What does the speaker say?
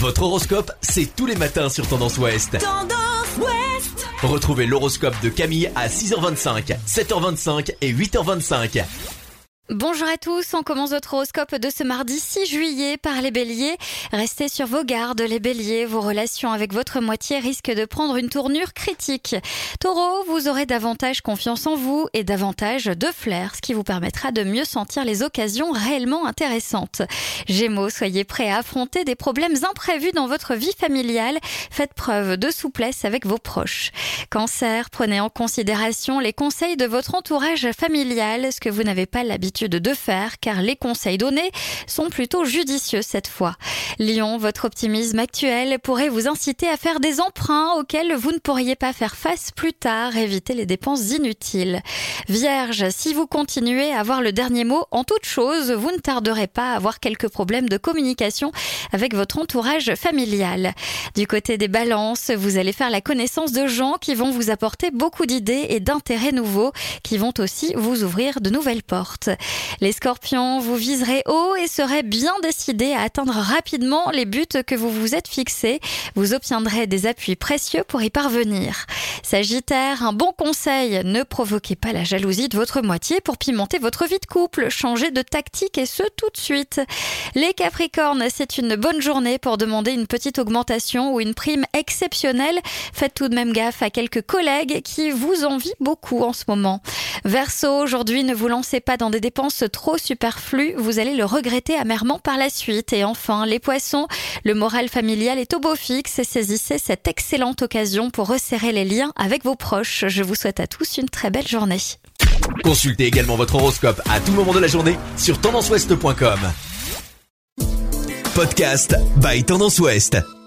Votre horoscope, c'est tous les matins sur Tendance Ouest. Tendance Ouest. Retrouvez l'horoscope de Camille à 6h25, 7h25 et 8h25. Bonjour à tous, on commence votre horoscope de ce mardi 6 juillet par les béliers. Restez sur vos gardes les béliers, vos relations avec votre moitié risquent de prendre une tournure critique. Taureau, vous aurez davantage confiance en vous et davantage de flair, ce qui vous permettra de mieux sentir les occasions réellement intéressantes. Gémeaux, soyez prêts à affronter des problèmes imprévus dans votre vie familiale, faites preuve de souplesse avec vos proches. Cancer, prenez en considération les conseils de votre entourage familial, ce que vous n'avez pas l'habitude de faire, car les conseils donnés sont plutôt judicieux cette fois. Lion, votre optimisme actuel pourrait vous inciter à faire des emprunts auxquels vous ne pourriez pas faire face plus tard, évitez les dépenses inutiles. Vierge, si vous continuez à avoir le dernier mot en toute chose, vous ne tarderez pas à avoir quelques problèmes de communication avec votre entourage familial. Du côté des balances, vous allez faire la connaissance de gens qui vont vous apporter beaucoup d'idées et d'intérêts nouveaux, qui vont aussi vous ouvrir de nouvelles portes. Les scorpions, vous viserez haut et serez bien décidés à atteindre rapidement les buts que vous vous êtes fixés. Vous obtiendrez des appuis précieux pour y parvenir. Sagittaire, un bon conseil, ne provoquez pas la jalousie de votre moitié pour pimenter votre vie de couple. Changez de tactique et ce tout de suite. Les capricornes, c'est une bonne journée pour demander une petite augmentation ou une prime exceptionnelle. Faites tout de même gaffe à quelques collègues qui vous envient beaucoup en ce moment. Verseau, aujourd'hui ne vous lancez pas dans des dépenses trop superflues, vous allez le regretter amèrement par la suite. Et enfin, les poissons, le moral familial est au beau fixe et saisissez cette excellente occasion pour resserrer les liens avec vos proches. Je vous souhaite à tous une très belle journée. Consultez également votre horoscope à tout moment de la journée sur tendanceouest.com. Podcast by Tendance Ouest.